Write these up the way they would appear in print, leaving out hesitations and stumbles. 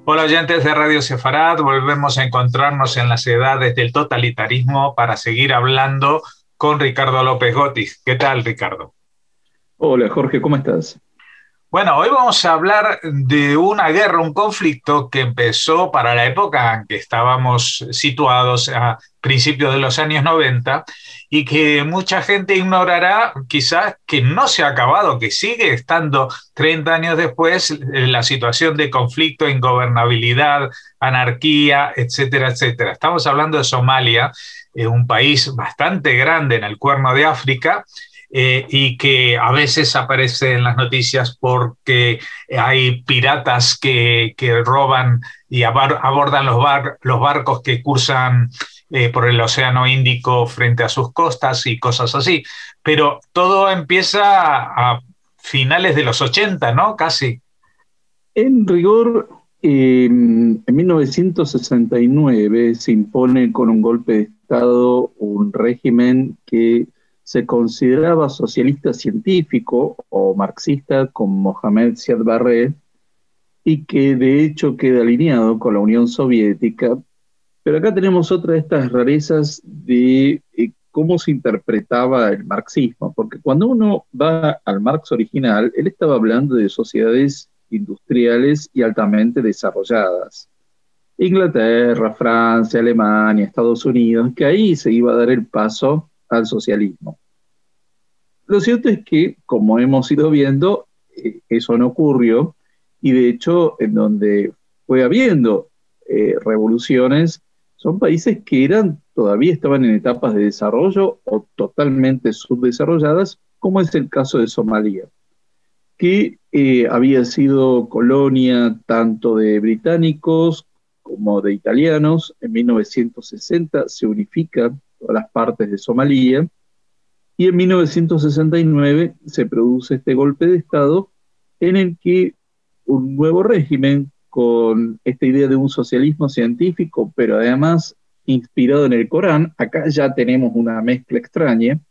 Hola oyentes de Radio Sefarad, volvemos a encontrarnos en las edades del totalitarismo para seguir hablando con Ricardo López Gotis. ¿Qué tal, Ricardo? Hola Jorge, ¿cómo estás? Bueno, hoy vamos a hablar de una guerra, un conflicto que empezó para la época en que estábamos situados a principios de los años 90 y que mucha gente ignorará quizás que no se ha acabado, que sigue estando 30 años después la situación de conflicto, ingobernabilidad, anarquía, etcétera, etcétera. Estamos hablando de Somalia, un país bastante grande en el Cuerno de África, y que a veces aparece en las noticias porque hay piratas que roban y abordan los barcos que cursan por el Océano Índico frente a sus costas y cosas así. Pero todo empieza a finales de los 80, ¿no? Casi. En rigor, en 1969 se impone con un golpe de Estado un régimen que se consideraba socialista científico o marxista con Mohamed Siad Barre y que de hecho queda alineado con la Unión Soviética. Pero acá tenemos otra de estas rarezas de cómo se interpretaba el marxismo, porque cuando uno va al Marx original, él estaba hablando de sociedades industriales y altamente desarrolladas. Inglaterra, Francia, Alemania, Estados Unidos, que ahí se iba a dar el paso al socialismo. Lo cierto es que, como hemos ido viendo, eso no ocurrió y de hecho en donde fue habiendo revoluciones, son países que todavía estaban en etapas de desarrollo o totalmente subdesarrolladas, como es el caso de Somalia, que había sido colonia tanto de británicos como de italianos. En 1960 se unifican todas las partes de Somalia y en 1969 se produce este golpe de Estado en el que un nuevo régimen con esta idea de un socialismo científico, pero además inspirado en el Corán, acá ya tenemos una mezcla extraña,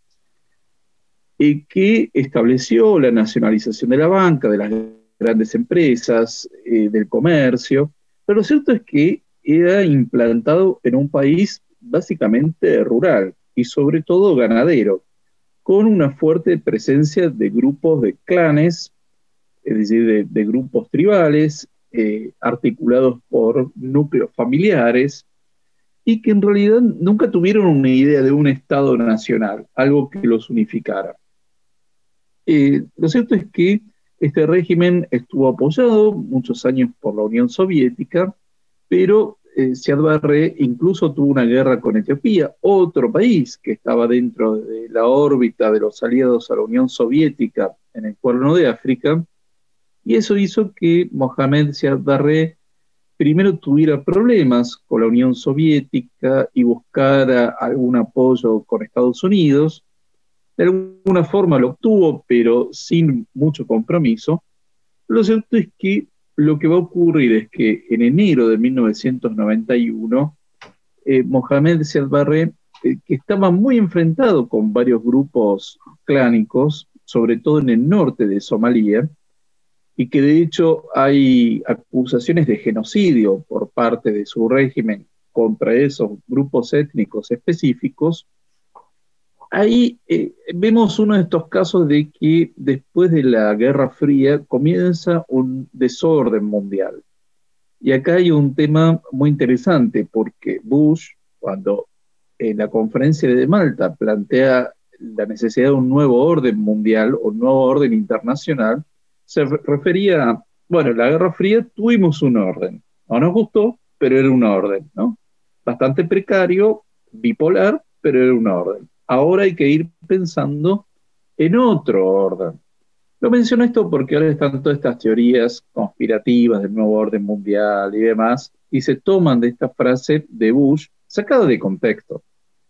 que estableció la nacionalización de la banca, de las grandes empresas, del comercio, pero lo cierto es que era implantado en un país básicamente rural y sobre todo ganadero, con una fuerte presencia de grupos de clanes, es decir, de grupos tribales, articulados por núcleos familiares, y que en realidad nunca tuvieron una idea de un Estado nacional, algo que los unificara. Lo cierto es que este régimen estuvo apoyado muchos años por la Unión Soviética, pero Siad Barre incluso tuvo una guerra con Etiopía, otro país que estaba dentro de la órbita de los aliados a la Unión Soviética en el Cuerno de África, y eso hizo que Mohamed Siad Barre primero tuviera problemas con la Unión Soviética y buscara algún apoyo con Estados Unidos. De alguna forma lo obtuvo, pero sin mucho compromiso. Lo cierto es que lo que va a ocurrir es que en enero de 1991, Mohamed Siad Barre, que estaba muy enfrentado con varios grupos clánicos, sobre todo en el norte de Somalia, y que de hecho hay acusaciones de genocidio por parte de su régimen contra esos grupos étnicos específicos. Ahí vemos uno de estos casos de que después de la Guerra Fría comienza un desorden mundial. Y acá hay un tema muy interesante porque Bush, cuando en la conferencia de Malta plantea la necesidad de un nuevo orden mundial o un nuevo orden internacional, se refería a, bueno, en la Guerra Fría tuvimos un orden, no nos gustó, pero era un orden, ¿no? Bastante precario, bipolar, pero era un orden. Ahora hay que ir pensando en otro orden. Lo menciono esto porque ahora están todas estas teorías conspirativas del nuevo orden mundial y demás, y se toman de esta frase de Bush sacada de contexto.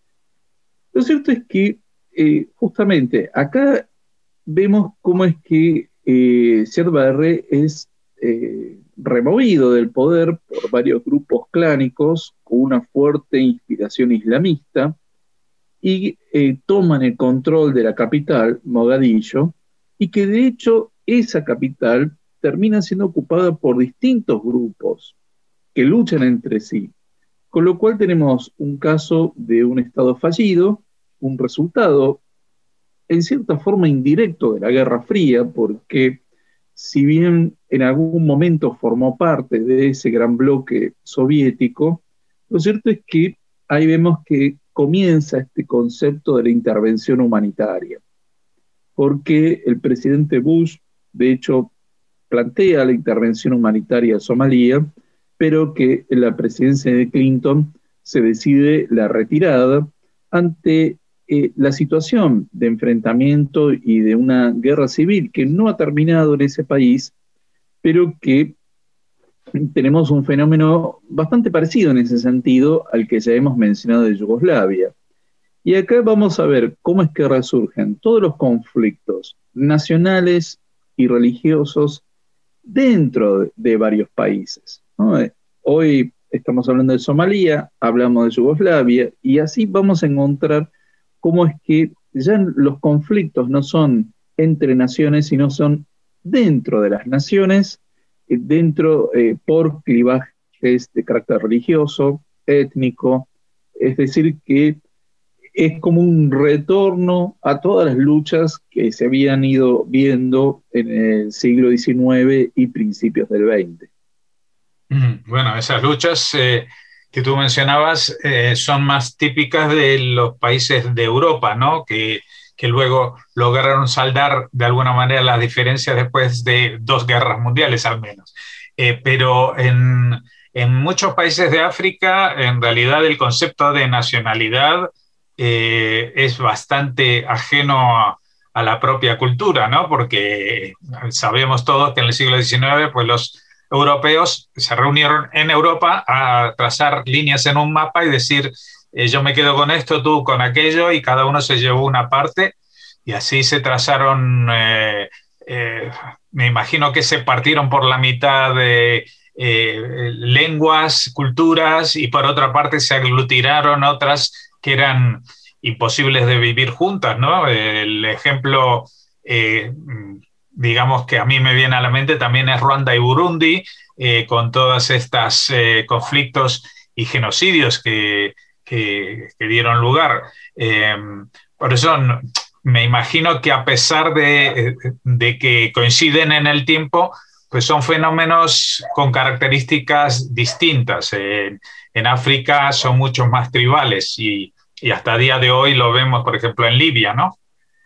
Lo cierto es que justamente acá vemos cómo es que Siad Barre es removido del poder por varios grupos clánicos con una fuerte inspiración islamista y toman el control de la capital, Mogadiscio, y que de hecho esa capital termina siendo ocupada por distintos grupos. que luchan entre sí. Con lo cual tenemos un caso de un Estado fallido, un resultado en cierta forma indirecto de la Guerra Fría, porque si bien en algún momento formó parte de ese gran bloque soviético, lo cierto es que ahí vemos que comienza este concepto de la intervención humanitaria, porque el presidente Bush, de hecho, plantea la intervención humanitaria a Somalia, pero que en la presidencia de Clinton se decide la retirada ante la situación de enfrentamiento y de una guerra civil que no ha terminado en ese país, pero que tenemos un fenómeno bastante parecido en ese sentido al que ya hemos mencionado de Yugoslavia. Y acá vamos a ver cómo es que resurgen todos los conflictos nacionales y religiosos dentro de varios países, ¿no? Hoy estamos hablando de Somalia, hablamos de Yugoslavia, y así vamos a encontrar cómo es que ya los conflictos no son entre naciones, sino son dentro de las naciones, por clivajes de carácter religioso, étnico, es decir, que es como un retorno a todas las luchas que se habían ido viendo en el siglo XIX y principios del XX. Bueno, esas luchas que tú mencionabas son más típicas de los países de Europa, ¿no? Que luego lograron saldar de alguna manera las diferencias después de 2 guerras mundiales al menos. Pero en muchos países de África, en realidad el concepto de nacionalidad es bastante ajeno a la propia cultura, ¿no? Porque sabemos todos que en el siglo XIX, pues los europeos se reunieron en Europa a trazar líneas en un mapa y decir, yo me quedo con esto, tú con aquello, y cada uno se llevó una parte, y así se trazaron, me imagino que se partieron por la mitad de lenguas, culturas, y por otra parte se aglutinaron otras que eran imposibles de vivir juntas, ¿no? El ejemplo digamos que a mí me viene a la mente también es Ruanda y Burundi, con todas estas conflictos y genocidios que dieron lugar. Por eso me imagino que a pesar de que coinciden en el tiempo, pues son fenómenos con características distintas. En África son mucho más tribales y hasta el día de hoy lo vemos, por ejemplo, en Libia, ¿no?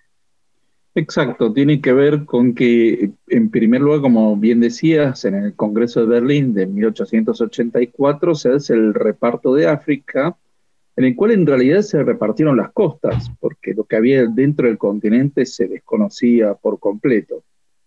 Exacto, tiene que ver con que, en primer lugar, como bien decías, en el Congreso de Berlín de 1884 se hace el reparto de África, en el cual en realidad se repartieron las costas, porque lo que había dentro del continente se desconocía por completo.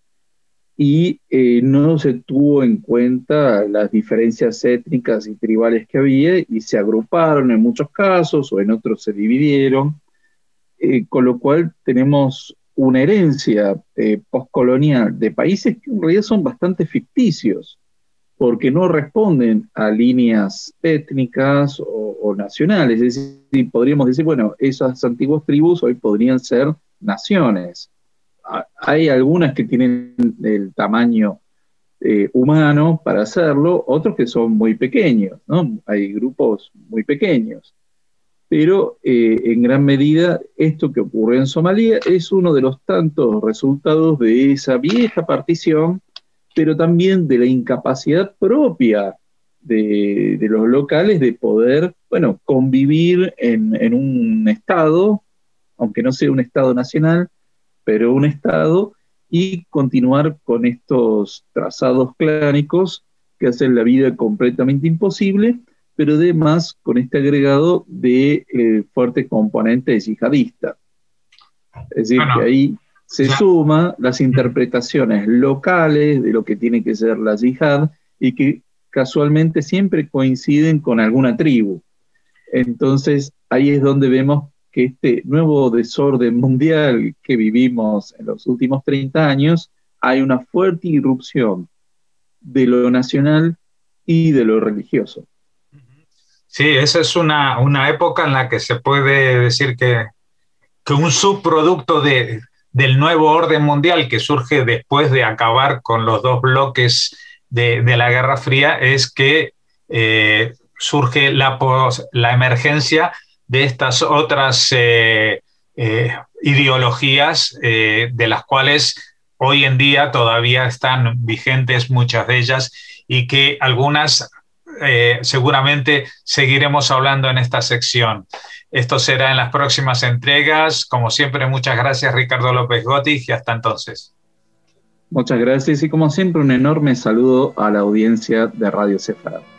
Y no se tuvo en cuenta las diferencias étnicas y tribales que había, y se agruparon en muchos casos, o en otros se dividieron, con lo cual tenemos una herencia postcolonial de países que en realidad son bastante ficticios, porque no responden a líneas étnicas o nacionales. Es decir, podríamos decir, bueno, esas antiguas tribus hoy podrían ser naciones. Hay algunas que tienen el tamaño humano para hacerlo, otros que son muy pequeños, ¿no? Hay grupos muy pequeños. Pero en gran medida esto que ocurrió en Somalia es uno de los tantos resultados de esa vieja partición, pero también de la incapacidad propia de los locales de poder, bueno, convivir en un Estado, aunque no sea un Estado nacional, pero un Estado, y continuar con estos trazados clánicos que hacen la vida completamente imposible, pero además con este agregado de fuerte componente yihadista. Es decir, que Bueno, ahí se suma las interpretaciones locales de lo que tiene que ser la yihad y que casualmente siempre coinciden con alguna tribu. Entonces, ahí es donde vemos que este nuevo desorden mundial que vivimos en los últimos 30 años, hay una fuerte irrupción de lo nacional y de lo religioso. sí, esa es una época en la que se puede decir que un subproducto del nuevo orden mundial que surge después de acabar con los 2 bloques de la Guerra Fría es que surge la emergencia de estas otras ideologías de las cuales hoy en día todavía están vigentes muchas de ellas y que algunas seguramente seguiremos hablando en esta sección. Esto será en las próximas entregas. Como siempre, muchas gracias, Ricardo López Gotti, y hasta entonces. Muchas gracias y como siempre un enorme saludo a la audiencia de Radio Cefrad.